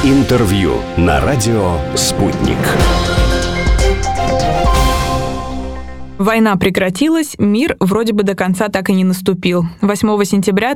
Интервью на радио «Спутник». Война прекратилась, мир вроде бы до конца так и не наступил. 8 сентября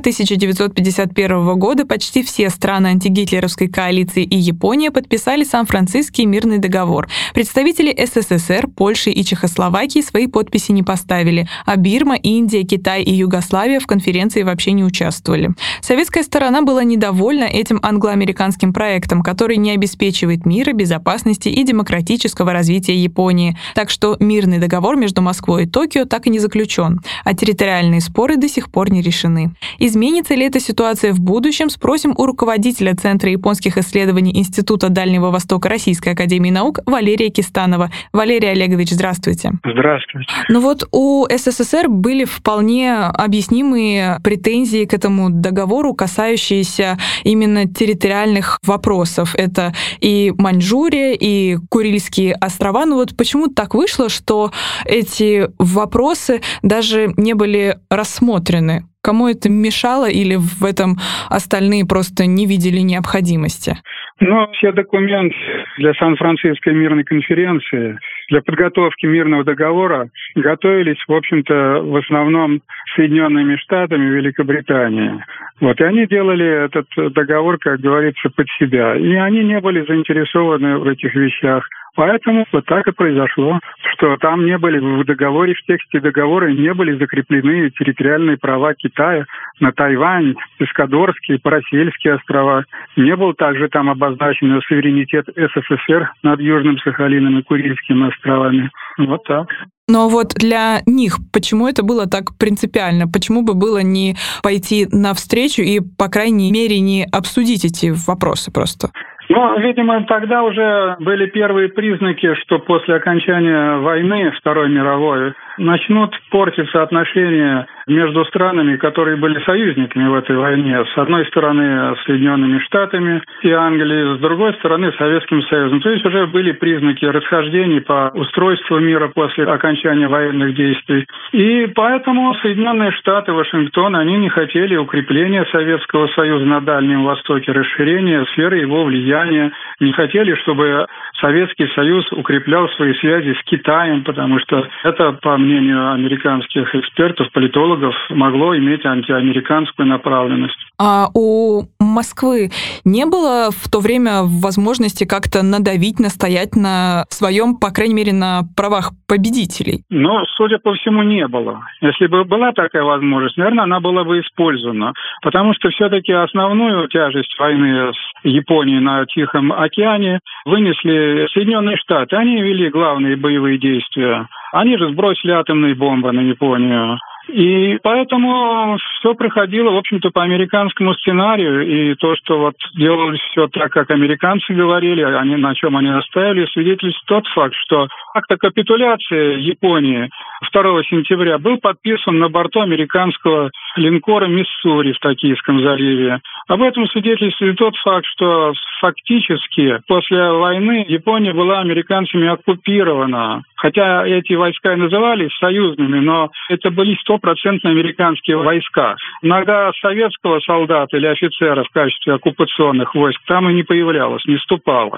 1951 года почти все страны антигитлеровской коалиции и Япония подписали Сан-Франциский мирный договор. Представители СССР, Польши и Чехословакии свои подписи не поставили, а Бирма, Индия, Китай и Югославия в конференции вообще не участвовали. Советская сторона была недовольна этим англо-американским проектом, который не обеспечивает мира, безопасности и демократического развития Японии. Так что мирный договор между Москвой и Токио так и не заключен, а территориальные споры до сих пор не решены. Изменится ли эта ситуация в будущем, спросим у руководителя Центра японских исследований Института Дальнего Востока Российской академии наук Валерия Кистанова. Валерий Олегович, здравствуйте. Здравствуйте. Ну вот у СССР были вполне объяснимые претензии к этому договору, касающиеся именно территориальных вопросов. Это и Маньчжурия, и Курильские острова. Ну вот почему так вышло, что эти вопросы даже не были рассмотрены? Кому это мешало или в этом остальные просто не видели необходимости? Все документы для Сан-Франциской мирной конференции, для подготовки мирного договора готовились, в общем-то, в основном Соединенными Штатами и Великобританией. И они делали этот договор, как говорится, под себя. И они не были заинтересованы в этих вещах. Поэтому вот так и произошло, что там не были в договоре, в тексте договора не были закреплены территориальные права Китая на Тайвань, Пескадорские, Парасельские острова. Не был также там обозначен суверенитет СССР над Южным Сахалином и Курильскими островами. Вот так. Но вот для них почему это было так принципиально? Почему бы было не пойти навстречу и, по крайней мере, не обсудить эти вопросы просто? Видимо, тогда уже были первые признаки, что после окончания войны Второй мировой начнут портиться отношения между странами, которые были союзниками в этой войне. С одной стороны, Соединенными Штатами и Англией, с другой стороны, Советским Союзом. То есть уже были признаки расхождений по устройству мира после окончания военных действий. И поэтому Соединенные Штаты, Вашингтон, они не хотели укрепления Советского Союза на Дальнем Востоке, расширения сферы его влияния, не хотели, чтобы Советский Союз укреплял свои связи с Китаем, потому что это, по мнению американских экспертов, политологов, могло иметь антиамериканскую направленность. А у Москвы не было в то время возможности как-то надавить, настоять на своем, по крайней мере, на правах победителей? Судя по всему, не было. Если бы была такая возможность, наверное, она была бы использована. Потому что все-таки основную тяжесть войны с Японией на Тихом океане вынесли Соединенные Штаты. Они вели главные боевые действия. Они же сбросили атомные бомбы на Японию. И поэтому все проходило, в общем-то, по американскому сценарию. И то, что делалось все так, как американцы говорили, на чем они настаивали, свидетельствует тот факт, что акт о капитуляции Японии 2 сентября был подписан на борту американского линкора «Миссури» в Токийском заливе. Об этом свидетельствует тот факт, что фактически после войны Япония была американцами оккупирована. Хотя эти войска и назывались союзными, но это были 100% американские войска. Нога советского солдата или офицера в качестве оккупационных войск там и не появлялась, не вступала.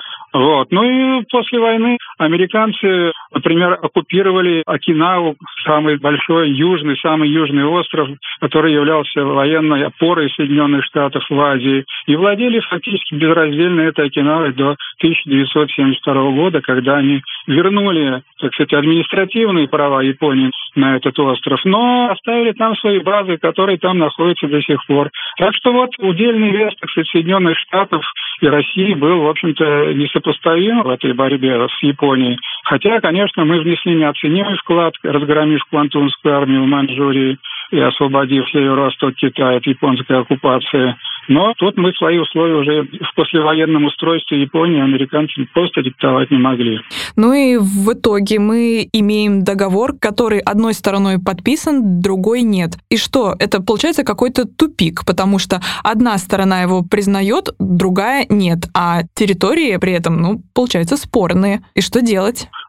И после войны американцы, например, оккупировали Окинаву, самый южный остров, который являлся военной опорой Соединенных Штатов в Азии, и владели фактически безраздельно этой Окинавой до 1972 года, когда они вернули, административные права Японии на этот остров, но оставили там свои базы, которые там находятся до сих пор. Так что удельный вес, Соединенных Штатов и России был, в общем-то, несопоставим в этой борьбе с Японией. Хотя, конечно, мы внесли неоценимый вклад, разгромив Квантунскую армию в Маньчжурии и освободив Северо-Восток Китая от японской оккупации. Но тут мы свои условия уже в послевоенном устройстве Японии американцам просто диктовать не могли. И в итоге мы имеем договор, который одной стороной подписан, другой нет. И что? Это получается какой-то тупик, потому что одна сторона его признает, другая нет, а территории при этом, получается, спорные. И что делать?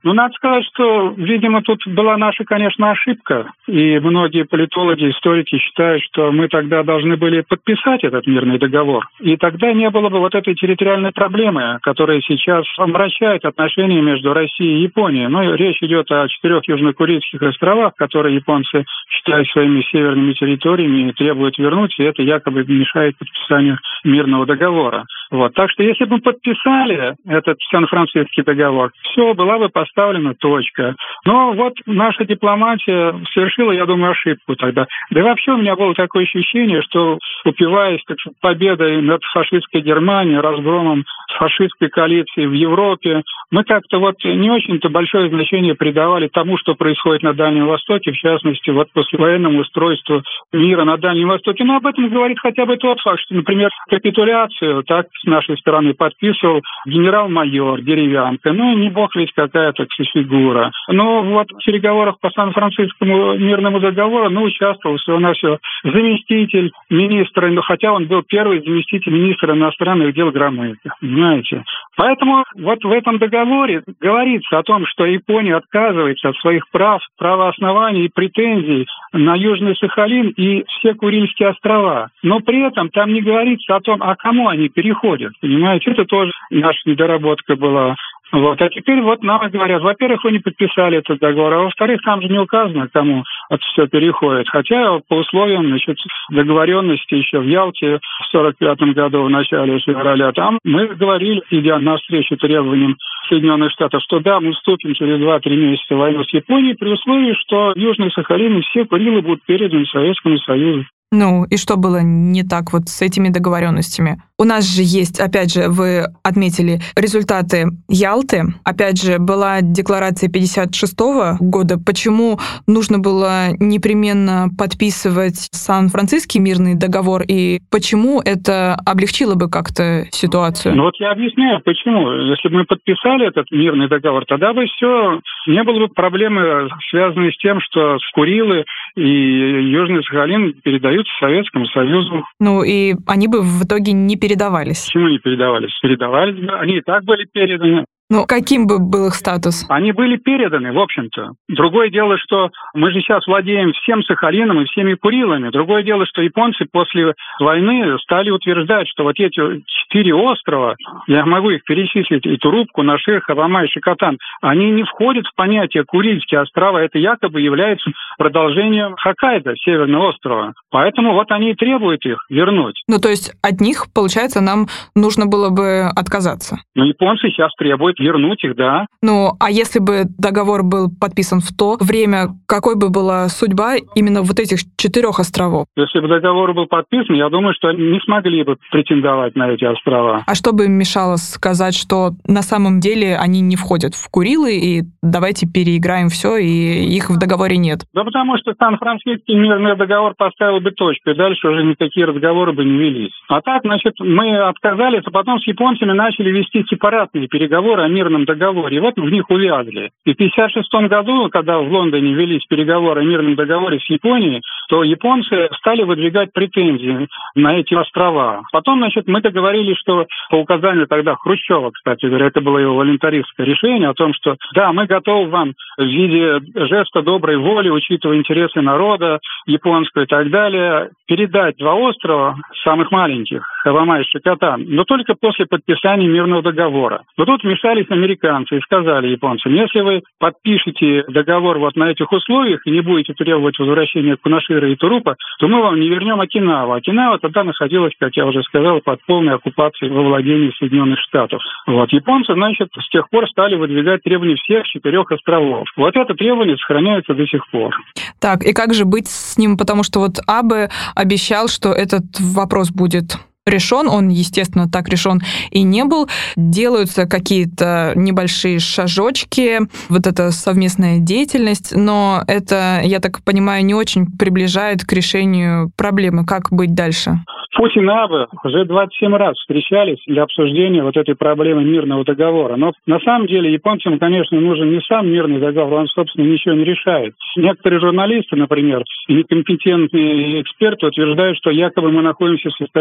Ну, надо сказать, что, видимо, тут была наша, конечно, ошибка. И многие политологи, историки считают, что мы тогда должны были подписать этот мирный договор. И тогда не было бы вот этой территориальной проблемы, которая сейчас омрачает отношения между Россией и Японией. Ну, речь идет о 4 Южно-Курильских островах, которые японцы считают своими северными территориями и требуют вернуть, и это якобы мешает подписанию мирного договора. Вот. Так что если бы мы подписали этот Сан-Франциский договор, все, была бы поставлена точка. Но вот наша дипломатия совершила, я думаю, ошибку тогда. Да и вообще у меня было такое ощущение, что, упиваясь победой над фашистской Германией, разгромом фашистской коалиции в Европе, мы как-то вот не очень-то большое значение придавали тому, что происходит на Дальнем Востоке, в частности, вот послевоенному устройству мира на Дальнем Востоке. Но об этом говорит хотя бы тот факт, что, например, капитуляцию так с нашей стороны подписывал генерал-майор Деревянко. Ну, не бог ведь какая, так сказать, фигура. Но вот в переговорах по Сан-Францискому мирному договору, участвовал всего-навсего заместитель министра, хотя он был первый заместитель министра иностранных дел Громыко, понимаете. Поэтому вот в этом договоре говорится о том, что Япония отказывается от своих прав, правооснований и претензий на Южный Сахалин и все Курильские острова. Но при этом там не говорится о том, а кому они переходят, понимаете. Это тоже наша недоработка была. Вот. А теперь вот нам говорят, во-первых, вы не подписали этот договор, а во-вторых, там же не указано, кому это все переходит. Хотя по условиям, договоренности еще в Ялте в 1945 году, в начале февраля, там мы говорили, идя навстречу требованиям Соединенных Штатов, что да, мы вступим через 2-3 месяца в войну с Японией при условии, что Южный Сахалин и все Курилы будут переданы Советскому Союзу. Ну, и что было не так вот с этими договоренностями? У нас же есть, опять же, вы отметили результаты Ялты. Опять же, была декларация 1956 года. Почему нужно было непременно подписывать Сан-Франциский мирный договор, и почему это облегчило бы как-то ситуацию? Ну вот я объясняю, почему. Если бы мы подписали этот мирный договор, тогда бы все, не было бы проблемы, связанной с тем, что Курилы и Южный Сахалин передаются Советскому Союзу. Ну и они бы в итоге не передавались. Почему не передавались? Передавались бы. Они и так были переданы. Ну, каким бы был их статус? Они были переданы, в общем-то. Другое дело, что мы же сейчас владеем всем Сахалином и всеми Курилами. Другое дело, что японцы после войны стали утверждать, что вот эти 4 острова, я могу их перечислить, и Турубку, Нашир, Хавамай, Шикотан, они не входят в понятие Курильские острова. Это якобы является продолжением Хоккайдо, Северного острова. Поэтому вот они и требуют их вернуть. Ну, то есть от них, получается, нам нужно было бы отказаться? Ну, японцы сейчас требуют вернуть их, да. Ну, а если бы договор был подписан в то время, какой бы была судьба именно вот этих 4 островов? Если бы договор был подписан, я думаю, что они не смогли бы претендовать на эти острова. А что бы им мешало сказать, что на самом деле они не входят в Курилы, и давайте переиграем все, и их в договоре нет? Да потому что Сан-Франциский мирный договор поставил бы точку, и дальше уже никакие разговоры бы не велись. А так, мы отказались, а потом с японцами начали вести сепаратные переговоры о мирном договоре, и вот в них увязли. И в 1956 году, когда в Лондоне велись переговоры о мирном договоре с Японией, то японцы стали выдвигать претензии на эти острова. Потом, мы договорились, что по указанию тогда Хрущева, кстати говоря, это было его волонтаристское решение, о том, что да, мы готовы вам в виде жеста доброй воли, учитывая интересы народа японского и так далее, передать 2 острова, самых маленьких, Хавамай и Шикотан, но только после подписания мирного договора. Но тут вмешались американцы и сказали японцам, если вы подпишете договор вот на этих условиях и не будете требовать возвращения Кунашира и Турупа, то мы вам не вернем Окинаву. Окинава тогда находилась, как я уже сказал, под полной оккупацией во владении Соединенных Штатов. Вот. Японцы, с тех пор стали выдвигать требования всех 4 островов. Вот это требование сохраняется до сих пор. Так, и как же быть с ним? Потому что вот Абе обещал, что этот вопрос будет решен, он, естественно, так решен и не был. Делаются какие-то небольшие шажочки, вот эта совместная деятельность, но это, я так понимаю, не очень приближает к решению проблемы. Как быть дальше? Путин и Абе уже 27 раз встречались для обсуждения вот этой проблемы мирного договора. Но на самом деле японцам, конечно, нужен не сам мирный договор, он, собственно, ничего не решает. Некоторые журналисты, например, и некомпетентные эксперты утверждают, что якобы мы находимся в состоянии войны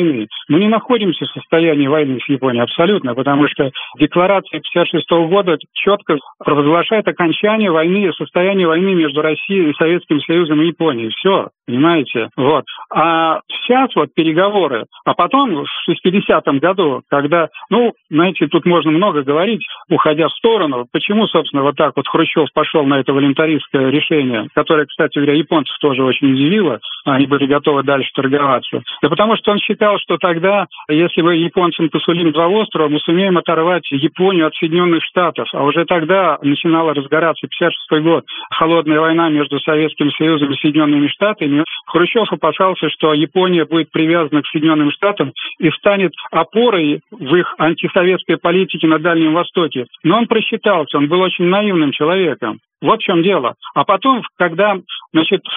войны. Мы не находимся в состоянии войны с Японией абсолютно, потому что декларация 1956 года четко провозглашает окончание войны, состояние войны между Россией и Советским Союзом и Японией. Все, понимаете? Вот. А сейчас вот переговоры. А потом в 60-м году, когда, знаете, тут можно много говорить, уходя в сторону, почему, собственно, вот так вот Хрущев пошел на это волюнтаристское решение, которое, кстати говоря, японцев тоже очень удивило, они были готовы дальше торговаться. Да потому что он считал, что тогда, если мы японцам посулим 2 острова, мы сумеем оторвать Японию от Соединенных Штатов. А уже тогда начинала разгораться 56-й год, холодная война между Советским Союзом и Соединенными Штатами. Хрущев опасался, что Япония будет привязана к Соединенным Штатам и станет опорой в их антисоветской политике на Дальнем Востоке. Но он просчитался, он был очень наивным человеком. Вот в чем дело. А потом, когда, в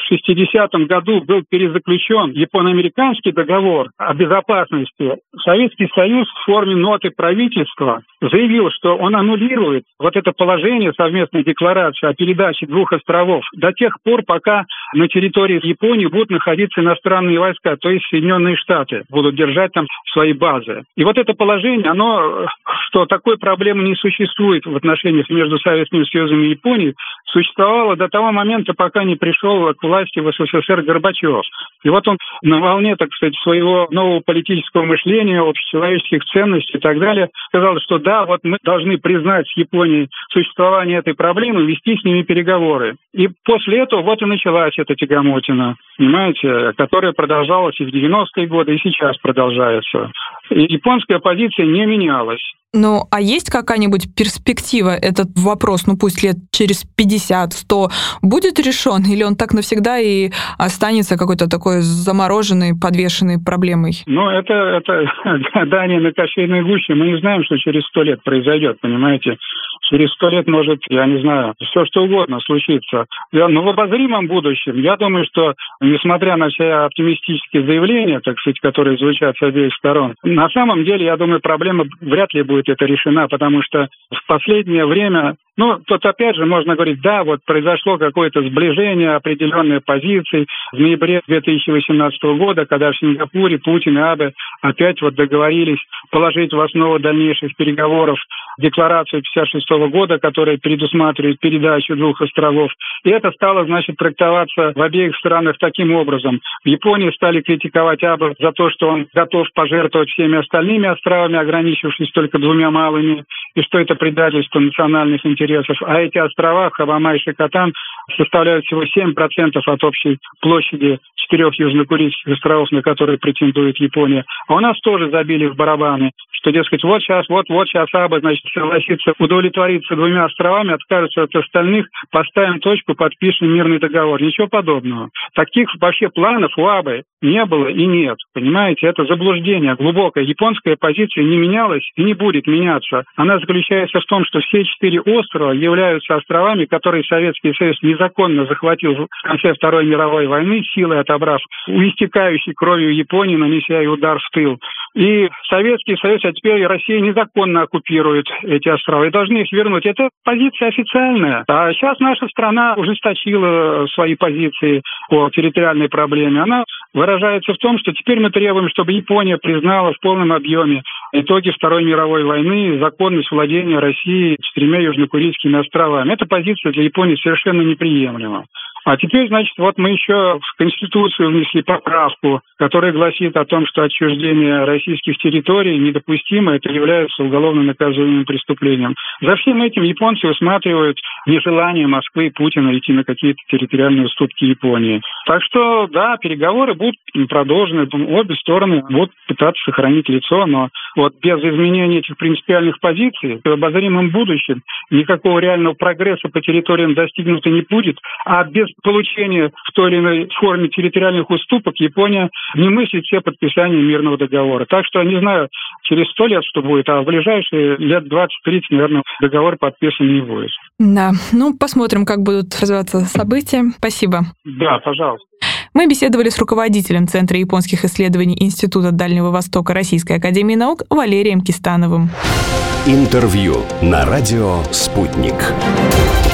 60-м году был перезаключен японо-американский договор о безопасности, Советский Союз в форме ноты правительства заявил, что он аннулирует вот это положение совместной декларации о передаче 2 островов до тех пор, пока на территории Японии будут находиться иностранные войска, то есть Соединенные Штаты будут держать там свои базы. И вот это положение, оно, что такой проблемы не существует в отношениях между Советским Союзом и Японией, существовало до того момента, пока не пришел к власти в СССР Горбачев. И вот он на волне, так сказать, своего нового политического мышления, общечеловеческих ценностей и так далее, сказал, что да, вот мы должны признать с Японией существование этой проблемы, вести с ними переговоры. И после этого вот и началась эта тягомотина, понимаете, которая продолжалась и в 90-е годы, и сейчас продолжается. И японская позиция не менялась. А есть какая-нибудь перспектива, этот вопрос, пусть лет через 50-100, будет решен, или он так навсегда и останется какой-то такой замороженной, подвешенной проблемой? Это гадание на кофейной гуще. Мы не знаем, что через 100 лет произойдет, понимаете? Через 100 лет может, я не знаю, все что угодно случиться. Но в обозримом будущем, я думаю, что, несмотря на все оптимистические заявления, так сказать, которые звучат с обеих сторон, на самом деле, я думаю, проблема вряд ли будет это решена, потому что в последнее время, тут опять же можно говорить, да, вот произошло какое-то сближение определенной позиции в ноябре 2018 года, когда в Сингапуре Путин и Абе опять договорились положить в основу дальнейших переговоров декларацию 1956 года, которая предусматривает передачу 2 островов. И это стало, трактоваться в обеих странах таким образом. В Японии стали критиковать Абе за то, что он готов пожертвовать всеми остальными островами, ограничившись только 2 малыми, и что это предательство национальных интересов. А эти острова, Хабама и Шикотан, составляют всего 7% от общей площади 4 южнокурильских островов, на которые претендует Япония. А у нас тоже забили в барабаны, что, дескать, вот сейчас Абе, согласится удовлетвориться 2 островами, откажется от остальных, поставим точку, подпишем мирный договор. Ничего подобного. Таких вообще планов у Абе не было и нет. Понимаете, это заблуждение глубокое. Японская позиция не менялась и не будет меняться. Она заключается в том, что все 4 острова являются островами, которые Советский Союз незаконно захватил в конце Второй мировой войны, силой отобрав у истекающей кровью Японии, нанеся ей удар в тыл. И Советский Союз, а теперь и Россия незаконно оккупирует эти острова и должны их вернуть. Это позиция официальная. А сейчас наша страна ужесточила свои позиции по территориальной проблеме. Она выражается в том, что теперь мы требуем, чтобы Япония признала в полном объеме итоги Второй мировой войны, законность владения России 4 южнокурильскими островами. Эта позиция для Японии совершенно неприемлема. А теперь, мы еще в Конституцию внесли поправку, которая гласит о том, что отчуждение российских территорий недопустимо, это является уголовно наказуемым преступлением. За всем этим японцы усматривают нежелание Москвы и Путина идти на какие-то территориальные уступки Японии. Так что, да, переговоры будут продолжены, обе стороны будут пытаться сохранить лицо, но без изменения этих принципиальных позиций в обозримом будущем никакого реального прогресса по территориям достигнуто не будет, а без получения в той или иной форме территориальных уступок Япония не мыслит все подписания мирного договора. Так что, не знаю, через 100 лет что будет, а в ближайшие лет 20-30, наверное, договор подписан не будет. Да, посмотрим, как будут развиваться события. Спасибо. Да, пожалуйста. Мы беседовали с руководителем Центра японских исследований Института Дальнего Востока Российской академии наук Валерием Кистановым. Интервью на радио «Спутник».